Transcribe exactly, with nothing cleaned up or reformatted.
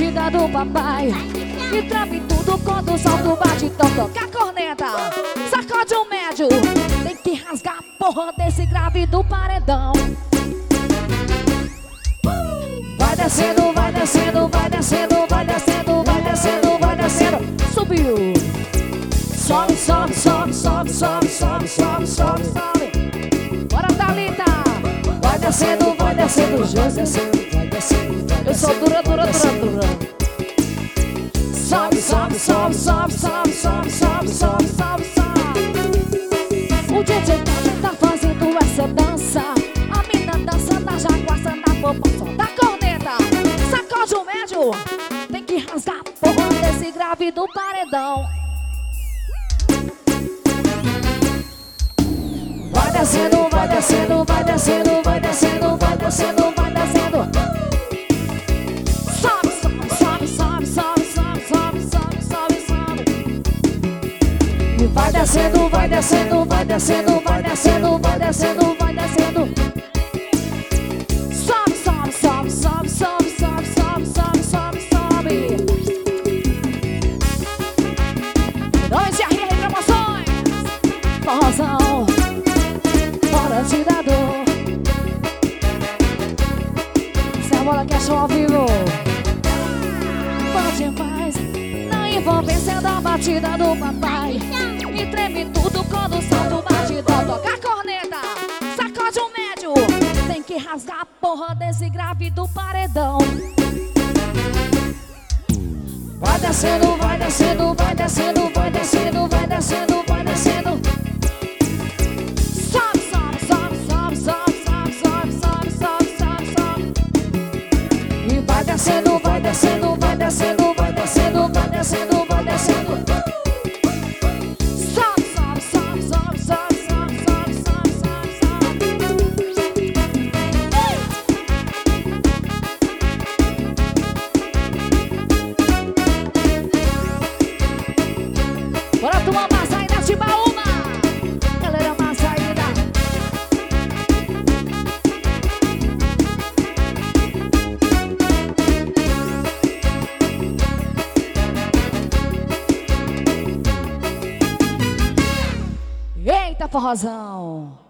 batida do papai. E trave tudo quando o salto bate. Então toca a corneta, sacode o médio. Tem que rasgar a porra desse grave do paredão. Vai descendo, vai descendo, vai descendo, vai descendo, vai descendo, vai descendo. Subiu. Sobe, sobe, sobe, sobe, sobe, sobe, sobe, sobe, sobe. Bora, Thalita. Vai descendo, vai descendo, vai descendo, vai descendo. Eu sou dura, dura, dura, dura. Sobe, sobe, sobe, sobe, sobe, sobe, sobe, sobe, sobe, sobe. O D J tá fazendo essa dança. A mina dança na jaguaça, na popa, solta a corneta, sacode o médio. Tem que rasgar a porra desse grave do paredão. Vai descendo, vai descendo, vai descendo, vai descendo, vai descendo, vai descendo. Sobe, sobe, sobe, sobe, sobe, sobe, sobe, sobe, sobe. E vai descendo, vai descendo, vai descendo, vai descendo, vai descendo, vai descendo. Sobe, sobe, sobe, sobe, sobe, sobe, sobe, sobe, sobe, sobe. Dois R R Promoções, forrozão, bora tirador. Se a bola quer show ao vivo, bom demais. Na envolvência da batida do papai. E treme tudo quando o salto bate. Toca a corneta, sacode o médio. Tem que rasgar a porra desse grave do paredão. Vai descendo, vai descendo, vai descendo, vai descendo, vai descendo, vai descendo. Sobe, sobe, sobe, sobe, sobe, sobe, sobe, sobe, sobe, sobe. E vai descendo, vai descendo, vai descendo, vai descendo, vai descendo, vai descendo. Sobe, sobe, sobe, sobe, sobe, sobe, sobe, sobe, sobe, sobe. Bora tomar uma saída de Baúma. Galera, uma saída. Eita, forrozão.